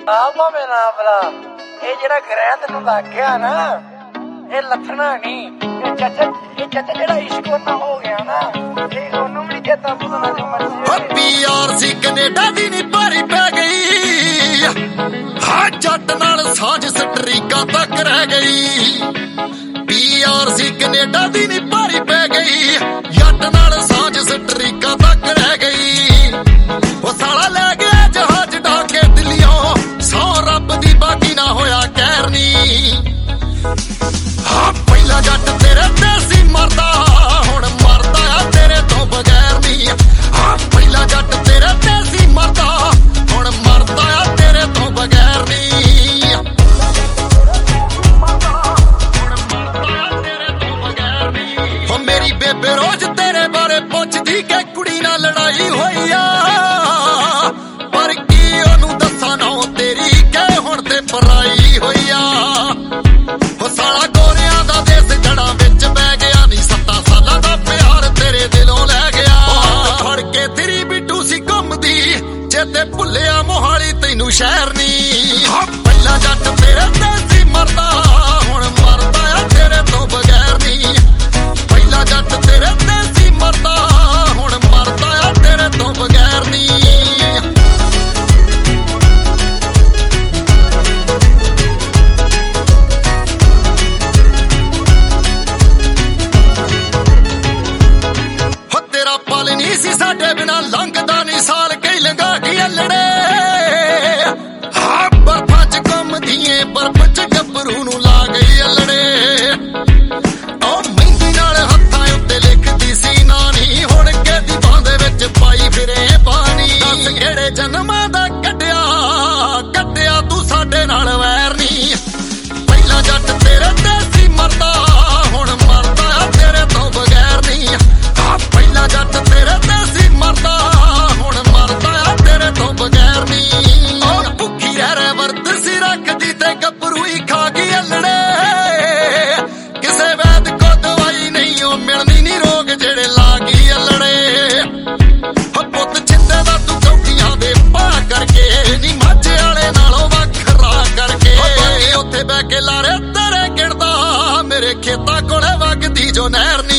ਆ ਭਾਵੇਂ ਨਾ ਭਲਾ ਇਹ ਜਿਹੜਾ ਗ੍ਰਹਿ ਤੈਨੂੰ ਲੱਗ ਗਿਆ ਨਾ ਇਹ ਲੱਥਣਾ ਨਹੀਂ। ਇਹ ਚਾਚਾ ਜਿਹੜਾ ਇਸ਼ਕ ਉਹਨਾਂ ਹੋ ਗਿਆ ਨਾ ਇਹ ਉਹਨੂੰ ਵੀ ਚੇਤਾ ਭੁੱਲਣਾ ਦੀ ਮਰਜ਼ੀ। ਪੀਆਰਸੀ ਕੈਨੇਡਾ ਦੀ ਨੀ ਭਾਰੀ ਪੈ ਗਈ ਹਾਂ ਜੱਟ ਨਾਲ ਸਾਂਝ ਸਟਰੀਕਾਂ ਤੱਕ ਰਹਿ ਗਈ। ਪੀਆਰਸੀ ਕੈਨੇਡਾ ਦੀ ਨੀ ਭਾਰੀ ਪੈ ਗਈ ਜੱਟ ਨਾਲ ਸਾਂਝ ਸਟਰੀਕਾਂ ਤੱਕ ਰਹਿ ਗਈ। ਉਹ ਸਾਲਾ ਲੈ ਗਿਆ ਜਹਾਜ਼ ਢਾ ਕੇ ਦਿੱਲੀਓਂ ਸੌ ਰੱਬ ਦੀ ਬਾਕੀ ਨਾ ਹੋਇਆ ਕਹਿਰ ਨੀ। ਹਾਂ ਪਹਿਲਾ ਜੱਟ ਤੇਰੇ ਤੇ ਸੀ ਮਰਦਾ ਹੁਣ ਮਰਦਾ ਆ ਤੇਰੇ ਤੋਂ ਬਗੈਰ ਨੀ। ਹਾਂ ਪਹਿਲਾ ਜੱਟ ਤੇਰੇ ਤੇ ਸੀ ਮਰਦਾ ਹੁਣ ਮਰਦਾ ਆ ਤੇਰੇ ਤੋਂ ਬਗੈਰ ਨੀ। ਉਹ ਮੇਰੀ ਬੇਬੇ ਰੋਜ਼ ਤੇਰੇ ਬਾਰੇ ਪੁੱਛਦੀ ਕਿ ਕੁੜੀ ਨਾਲ ਲੜਾਈ ਹੋਈ ਆ ਪਰ ਕੀ ਉਹਨੂੰ ਦੱਸਾਂ ਨਾ ਤੇਰੀ ਕਿ ਹੁਣ ਤੇ ਪਰਾਈ ਹੋਈ ਆ। ਉਹ ਸਾਲਾ ਗੋਰਿਆਂ ਦਾ ਦੇਸ ਜੜਾਂ ਵਿੱਚ ਬਹਿ ਗਿਆ ਨੀ 7 ਸਾਲਾਂ ਦਾ ਪਿਆਰ ਤੇਰੇ ਦਿਲੋਂ ਲੈ ਗਿਆ। ਫੜ ਕੇ ਤੇਰੀ ਬਿੱਟੂ ਸੀ ਘੁੰਮਦੀ ਚੇਤੇ ਭੁੱਲਿਆ ਮੋਹਾਲੀ ਤੈਨੂੰ ਸ਼ਹਿਰ ਨੀ। ਪਹਿਲਾ ਜੱਟ ਤੇਰੇ ਤੇ ਸੀ ਮਰਦਾ ਹੁਣ ਮਰਦਾ ਆ ਤੇਰੇ ਤੋਂ ਬਗੈਰ ਨੀ। ਪਹਿਲਾ ਜੱਟ ਤੇਰੇ ਤੇ ਸੀ ਮਰਦਾ ਹੁਣ ਮਰਦਾ ਆ ਤੇਰੇ ਤੋਂ ਬਗੈਰ ਨੀ। ਪਲ ਨੀ ਸੀ ਸਾਡੇ ਬਿਨਾ ਲੰਘਦਾ ਨੀ ਸਾਲ ਕਈ ਲੰਘਾ ਕੇ ਅਲੜੇ। ਹਾਂ ਬਰਫਾਂ ਚ ਘੁੰਮਦੀਏ ਬਰਫ ਚ ਗੱਭਰੂ ਨੂੰ ਲਾ ਗਈ ਅਲੜੇ। ਉਹ ਮਹਿੰਦੀ ਨਾਲ ਹੱਥਾਂ ਉੱਤੇ ਲਿਖਦੀ ਸੀ ਨਾਨੀ ਹੁਣ ਕਿਹਦੀ ਬਾਂਹ ਦੇ ਵਿੱਚ ਪਾਈ ਫਿਰੇ ਪਾਣੀ। ਦੱਸ ਕਿਹੜੇ ਜਨਮਾਂ ਦਾ ਕੱਟਿਆ ਤੂੰ ਸਾਡੇ ਨਾਲ ਵੈਰ ਨੀ। ਪਹਿਲਾ ਜੱਟ ਤੇਰੇ ਤੇ ਸੀ ਮਰਦਾ ਹੁਣ ਮਰਦਾ ਆ ਤੇਰੇ ਤੋਂ ਬਗੈਰ ਨੀ। ਪਹਿਲਾ ਜੱਟ ਤੇਰੇ ਤੇ ਸੀ ਮਰਦਾ ਹੁਣ ਮਰਦਾ ਆ ਤੇਰੇ ਤੋਂ ਬਗੈਰ ਨੀ। ਉਹ ਭੁੱਖੀ ਰਹਿ ਵਰਤ ਸੀ ਰੱਖਦੀ ਤੇ ਗੱਭਰੂ ਹੀ ਖਾ ਗਈ ਅਲੜੇ। ਕਿਸੇ ਵੈਦ ਕੋ ਦਵਾਈ ਨਹੀਂ ਉਹ ਮਿਲਣੀ ਨੀ ਰੋਗ ਜਿਹੜੇ ਲਾ ਗਈ ਅਲੜੇ। ਪੁੱਤ ਛਿੰਦੇ ਦਾ ਤੂੰ ਚੌਕੀਆਂ ਦੇ ਪਾ ਕਰਕੇ ਨੀ ਮਾਝੇ ਵਾਲੇ ਨਾਲੋਂ ਵੱਖਰਾ ਕਰਕੇ। ਉੱਥੇ ਬਹਿ ਕੇ ਲਾਰੇ ਤੇਰੇ ਗਿਣਦਾ ਮੇਰੇ ਖੇਤਾਂ ਕੋਲੇ ਵਗਦੀ ਜੋ ਨਹਿਰ।